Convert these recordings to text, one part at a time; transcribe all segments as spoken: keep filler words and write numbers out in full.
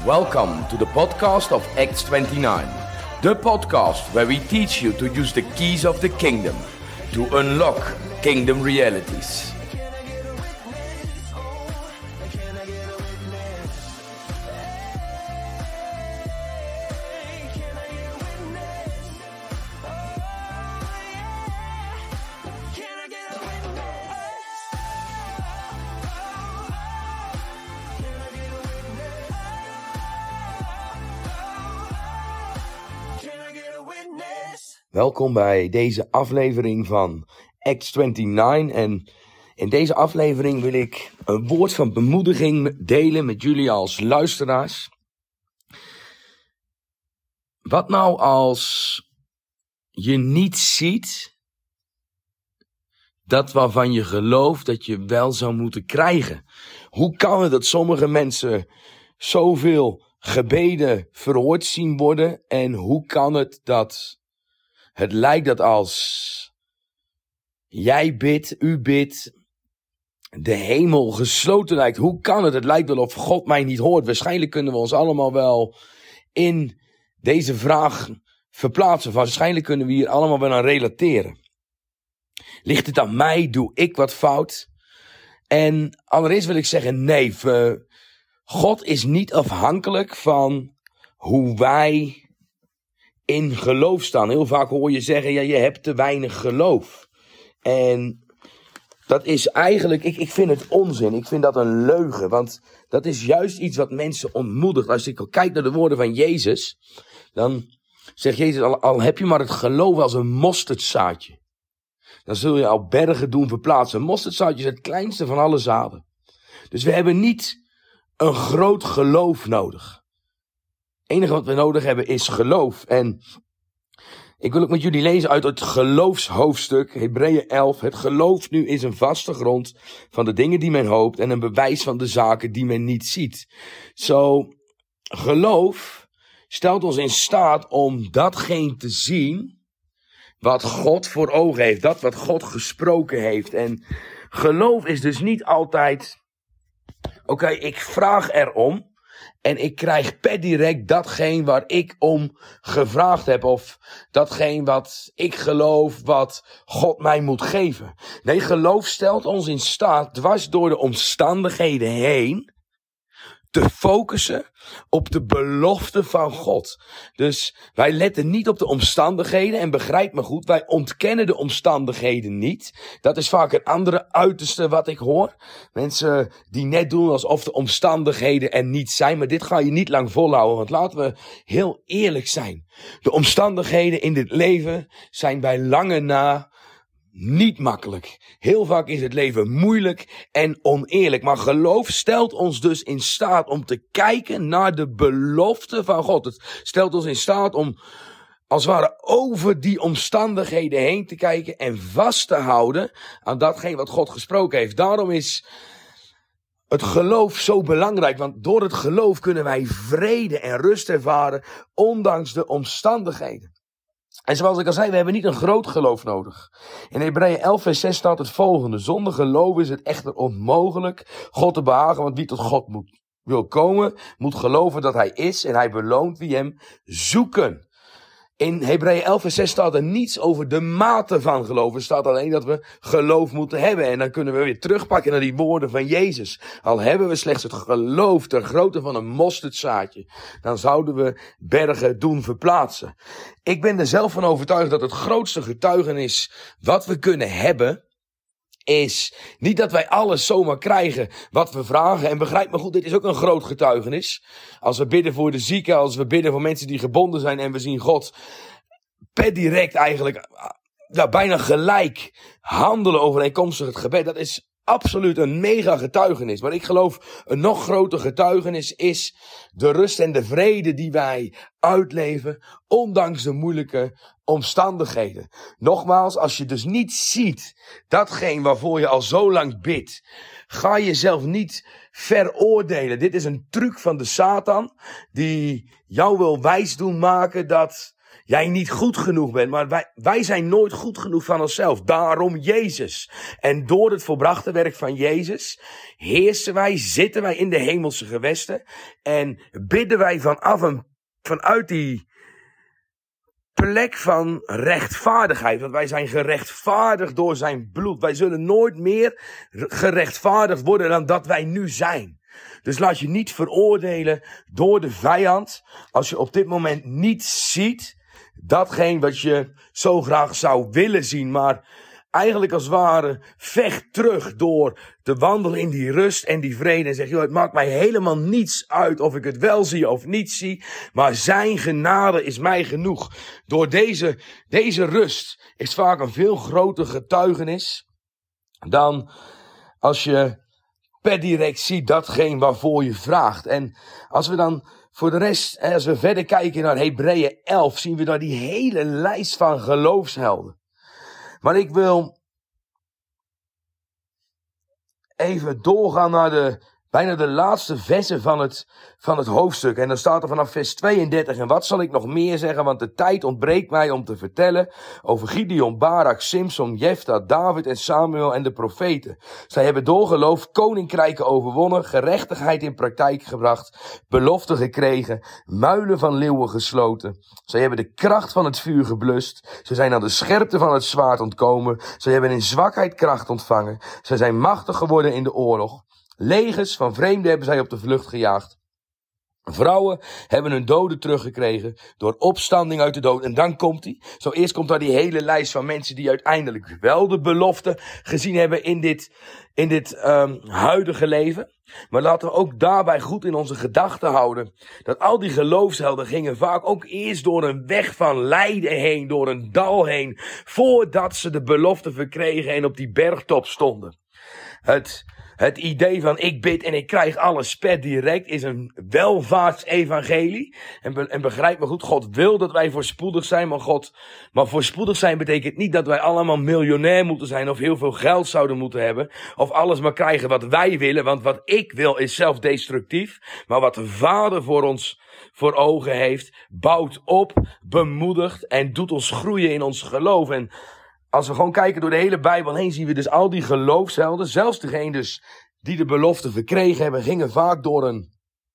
Welcome to the podcast of Acts twenty-nine, the podcast where we teach you to use the keys of the kingdom to unlock kingdom realities. Welkom bij deze aflevering van Acts twenty-nine en in deze aflevering wil ik een woord van bemoediging delen met jullie als luisteraars. Wat nou als je niet ziet dat waarvan je gelooft dat je wel zou moeten krijgen? Hoe kan het dat sommige mensen zoveel gebeden verhoord zien worden en hoe kan het dat het lijkt dat als jij bidt, u bidt, de hemel gesloten lijkt? Hoe kan het? Het lijkt wel of God mij niet hoort. Waarschijnlijk kunnen we ons allemaal wel in deze vraag verplaatsen. Waarschijnlijk kunnen we hier allemaal wel aan relateren. Ligt het aan mij? Doe ik wat fout? En allereerst wil ik zeggen, nee, God is niet afhankelijk van hoe wij in geloof staan. Heel vaak hoor je zeggen, ja, je hebt te weinig geloof. En dat is eigenlijk, ik, ik vind het onzin. Ik vind dat een leugen. Want dat is juist iets wat mensen ontmoedigt. Als ik kijk naar de woorden van Jezus, dan zegt Jezus, al, al heb je maar het geloof als een mosterdzaadje, dan zul je al bergen doen verplaatsen. Een mosterdzaadje is het kleinste van alle zaden. Dus we hebben niet een groot geloof nodig. Het enige wat we nodig hebben is geloof. En ik wil ook met jullie lezen uit het geloofshoofdstuk, Hebreeën elf. Het geloof nu is een vaste grond van de dingen die men hoopt en een bewijs van de zaken die men niet ziet. Zo, geloof stelt ons in staat om datgene te zien wat God voor ogen heeft. Dat wat God gesproken heeft. En geloof is dus niet altijd, oké, okay, ik vraag erom. En ik krijg per direct datgene waar ik om gevraagd heb. Of datgene wat ik geloof wat God mij moet geven. Nee, geloof stelt ons in staat dwars door de omstandigheden heen te focussen op de belofte van God. Dus wij letten niet op de omstandigheden. En begrijp me goed, wij ontkennen de omstandigheden niet. Dat is vaak een andere uiterste wat ik hoor. Mensen die net doen alsof de omstandigheden er niet zijn. Maar dit ga je niet lang volhouden. Want laten we heel eerlijk zijn. De omstandigheden in dit leven zijn bij lange na niet makkelijk. Heel vaak is het leven moeilijk en oneerlijk. Maar geloof stelt ons dus in staat om te kijken naar de belofte van God. Het stelt ons in staat om als het ware over die omstandigheden heen te kijken en vast te houden aan datgene wat God gesproken heeft. Daarom is het geloof zo belangrijk, want door het geloof kunnen wij vrede en rust ervaren, ondanks de omstandigheden. En zoals ik al zei, we hebben niet een groot geloof nodig. In Hebreeën elf vers zes staat het volgende. Zonder geloof is het echter onmogelijk God te behagen, want wie tot God moet, wil komen, moet geloven dat hij is en hij beloont wie hem zoeken. In Hebreeën elf vers zes staat er niets over de mate van geloof. Er staat alleen dat we geloof moeten hebben. En dan kunnen we weer terugpakken naar die woorden van Jezus. Al hebben we slechts het geloof ter grootte van een mosterdzaadje, dan zouden we bergen doen verplaatsen. Ik ben er zelf van overtuigd dat het grootste getuigenis wat we kunnen hebben is niet dat wij alles zomaar krijgen wat we vragen. En begrijp me goed, dit is ook een groot getuigenis. Als we bidden voor de zieken, als we bidden voor mensen die gebonden zijn en we zien God per direct eigenlijk ja, bijna gelijk handelen overeenkomstig het gebed. Dat is absoluut een mega getuigenis. Maar ik geloof een nog groter getuigenis is de rust en de vrede die wij uitleven, ondanks de moeilijke omstandigheden. Nogmaals, als je dus niet ziet datgene waarvoor je al zo lang bidt, ga jezelf niet veroordelen. Dit is een truc van de Satan die jou wil wijs doen maken dat jij niet goed genoeg bent. Maar wij, wij zijn nooit goed genoeg van onszelf. Daarom Jezus. En door het volbrachte werk van Jezus heersen wij, zitten wij in de hemelse gewesten. En bidden wij vanaf een, vanuit die plek van rechtvaardigheid. Want wij zijn gerechtvaardigd door zijn bloed. Wij zullen nooit meer gerechtvaardigd worden dan dat wij nu zijn. Dus laat je niet veroordelen door de vijand. Als je op dit moment niet ziet datgene wat je zo graag zou willen zien. Maar eigenlijk als het ware vecht terug door te wandelen in die rust en die vrede. En zeg, joh, het maakt mij helemaal niets uit of ik het wel zie of niet zie. Maar zijn genade is mij genoeg. Door deze, deze rust is vaak een veel groter getuigenis dan als je per direct ziet datgene waarvoor je vraagt. En als we dan voor de rest, als we verder kijken naar Hebreeën elf, zien we daar die hele lijst van geloofshelden. Maar ik wil even doorgaan naar de, bijna de laatste versen van het, van het hoofdstuk. En dan staat er vanaf vers tweeëndertig. En wat zal ik nog meer zeggen, want de tijd ontbreekt mij om te vertellen over Gideon, Barak, Simson, Jefta, David en Samuel en de profeten. Zij hebben door geloof koninkrijken overwonnen, gerechtigheid in praktijk gebracht, beloften gekregen, muilen van leeuwen gesloten. Zij hebben de kracht van het vuur geblust. Ze zijn aan de scherpte van het zwaard ontkomen. Zij hebben in zwakheid kracht ontvangen. Zij zijn machtig geworden in de oorlog. Legers van vreemden hebben zij op de vlucht gejaagd. Vrouwen hebben hun doden teruggekregen door opstanding uit de dood. En dan komt hij. Zo eerst komt daar die hele lijst van mensen die uiteindelijk wel de belofte gezien hebben in dit, in dit um, huidige leven. Maar laten we ook daarbij goed in onze gedachten houden dat al die geloofshelden gingen vaak ook eerst door een weg van lijden heen, door een dal heen, voordat ze de belofte verkregen en op die bergtop stonden. Het... Het idee van ik bid en ik krijg alles per direct is een welvaartsevangelie. En, be, en begrijp me goed, God wil dat wij voorspoedig zijn, maar God, maar voorspoedig zijn betekent niet dat wij allemaal miljonair moeten zijn of heel veel geld zouden moeten hebben. Of alles maar krijgen wat wij willen, want wat ik wil is zelfdestructief. Maar wat de Vader voor ons voor ogen heeft, bouwt op, bemoedigt en doet ons groeien in ons geloof. En als we gewoon kijken door de hele Bijbel heen, zien we dus al die geloofshelden, zelfs degene dus die de belofte verkregen hebben, gingen vaak door een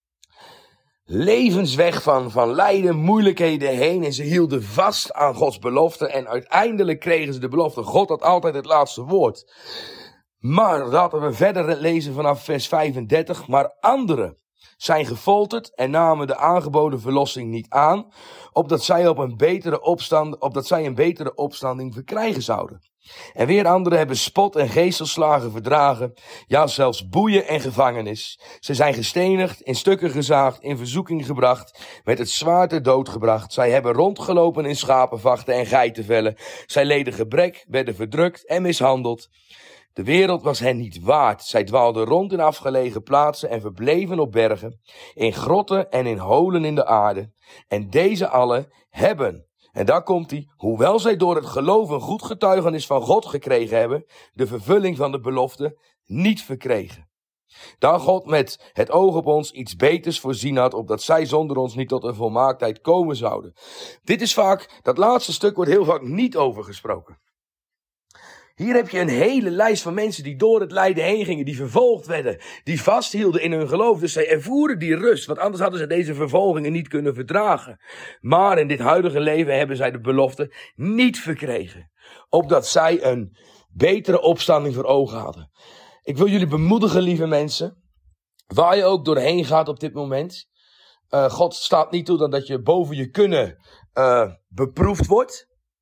levensweg van, van lijden, moeilijkheden heen. En ze hielden vast aan Gods belofte en uiteindelijk kregen ze de belofte. God had altijd het laatste woord. Maar laten we verder lezen vanaf vers vijfendertig. Maar anderen zijn gefolterd en namen de aangeboden verlossing niet aan, opdat zij op een betere opstand, opdat zij een betere opstanding verkrijgen zouden. En weer anderen hebben spot en geeselslagen verdragen, ja zelfs boeien en gevangenis. Ze zijn gestenigd, in stukken gezaagd, in verzoeking gebracht, met het zwaard ter dood gebracht. Zij hebben rondgelopen in schapenvachten en geitenvellen. Zij leden gebrek, werden verdrukt en mishandeld. De wereld was hen niet waard. Zij dwaalden rond in afgelegen plaatsen en verbleven op bergen, in grotten en in holen in de aarde. En deze allen hebben, en daar komt hij, hoewel zij door het geloof een goed getuigenis van God gekregen hebben, de vervulling van de belofte niet verkregen. Daar God met het oog op ons iets beters voorzien had, opdat zij zonder ons niet tot een volmaaktheid komen zouden. Dit is vaak, dat laatste stuk wordt heel vaak niet over gesproken. Hier heb je een hele lijst van mensen die door het lijden heen gingen, die vervolgd werden, die vasthielden in hun geloof. Dus zij ervoeren die rust, want anders hadden ze deze vervolgingen niet kunnen verdragen. Maar in dit huidige leven hebben zij de belofte niet verkregen, opdat zij een betere opstanding voor ogen hadden. Ik wil jullie bemoedigen, lieve mensen, waar je ook doorheen gaat op dit moment. Uh, God staat niet toe dan dat je boven je kunnen uh, beproefd wordt.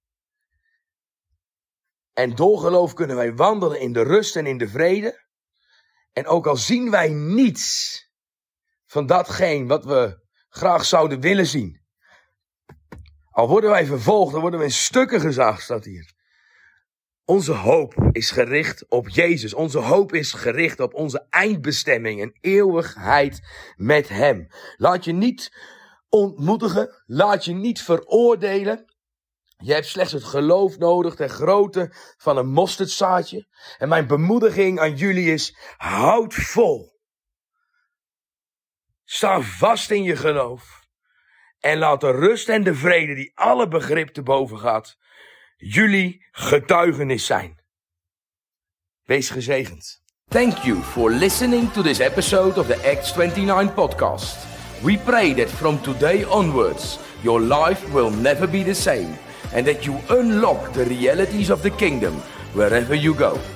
En door geloof kunnen wij wandelen in de rust en in de vrede. En ook al zien wij niets van datgene wat we graag zouden willen zien. Al worden wij vervolgd, dan worden we in stukken gezaagd, staat hier. Onze hoop is gericht op Jezus. Onze hoop is gericht op onze eindbestemming, een eeuwigheid met Hem. Laat je niet ontmoedigen, laat je niet veroordelen. Je hebt slechts het geloof nodig, ter grootte van een mosterdzaadje. En mijn bemoediging aan jullie is, houd vol. Sta vast in je geloof. En laat de rust en de vrede die alle begrip te boven gaat, jullie getuigenis zijn. Wees gezegend. Thank you for listening to this episode of the Acts twenty-nine podcast. We pray that from today onwards, your life will never be the same, and that you unlock the realities of the kingdom wherever you go.